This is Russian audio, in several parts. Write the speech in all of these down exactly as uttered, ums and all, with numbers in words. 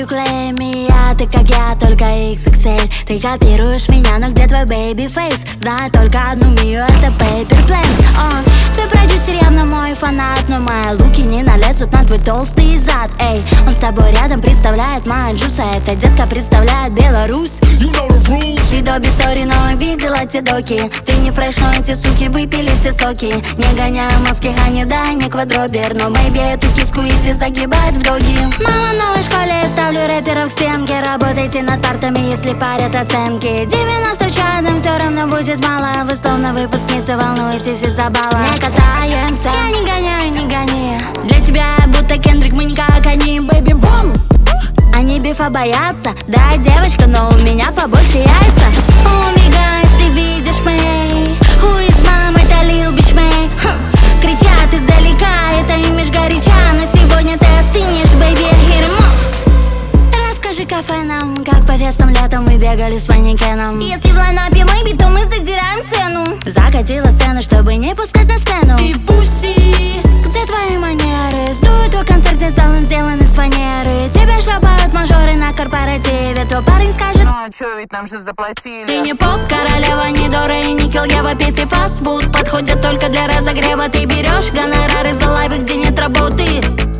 you claim me, а ты как я, только икс икс эль. Ты копируешь меня, но где твой baby face? Знаю только одну мию, это Paper Planes. uh, Твой продюсер явно мой фанат, но мои луки не налезут на твой толстый зад. Эй, он с тобой рядом представляет Манджуса, эта детка представляет Беларусь. You know the rules. Ты доби, сори, но видела те доки. Ты не фреш, но эти суки выпили все соки. Не гоняю маски, хани, да, не квадробер, но мэйби эту киску изи загибает в доги. Мама, в новой школе я ставлю рэперов к стенке. Работайте над партами, если парят оценки. девяносто в чадом все равно будет мало. Вы словно выпускницы, волнуетесь из-за балла. Не катаемся, я не гоняю, не гони. Для тебя я будто Кендрик, мы не как они, бэйби бум. Они бифа боятся, да, девочка, но у меня побольше яйца. Омега, если видишь мэй, who is mom, это Lil Bitch May. Хм, кричат издалека, это имидж горяча, но сегодня ты остынешь, бэйби, hit em up. Расскажи кафенам, как по фестам летом мы бегали с манекеном. Если в лайнапе мэйби, то мы задираем цену. Закатила сцену, чтобы не пускать на сцену. И пусти, где твои манеры? Сдует твой концертный зал, он сделан из фанеры. Тебя шлепают мажоры на корпоративе. То парень скажет: ну а чё, ведь нам же заплатили. Ты не поп, королева, не Дора и не Килгева. Песни фастфуд подходят только для разогрева. Ты берешь гонорары за лайвы, где нет работы.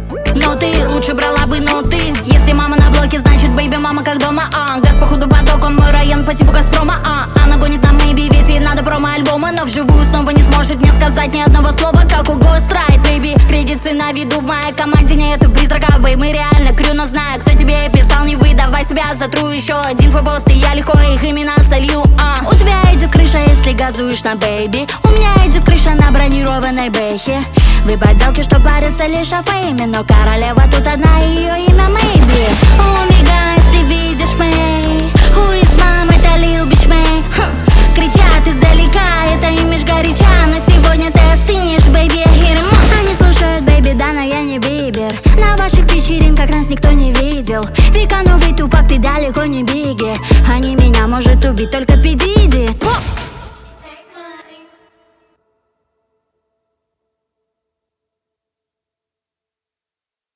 Но ты лучше брала бы ноты. Если мама на блоке, значит бэйби мама как дома. А газ походу поток, он мой район по типу Газпрома. А она гонит на мэйби, ведь ей надо промо-альбома. Но вживую снова не сможет мне сказать ни одного слова, как у Ghostwrite, бэйби. Кредиты на виду, в моей команде нету призраков, бэй. Мы реально крю, но знаю, кто тебе писал. Не выдавай себя, затру еще один твой пост, и я легко их имена солью. а. У тебя идет крыша, если газуешь на бэйби. У меня идет крыша на бронированной бэхе. Вы поделки, что парятся лишь о фейме, но королева тут одна, ее имя мэйби. Омега, если видишь мэй, who is mom, это Lil Bitch May. Хм, кричат издалека, это имидж горяча, но сегодня ты остынешь, бэйби, hit em up. Они слушают бэйби, да, но я не Бибер. На ваших вечеринках нас никто не видел. Вика, новый тупак, ты далеко не биги. Они меня может убить только Пи Ди Ди.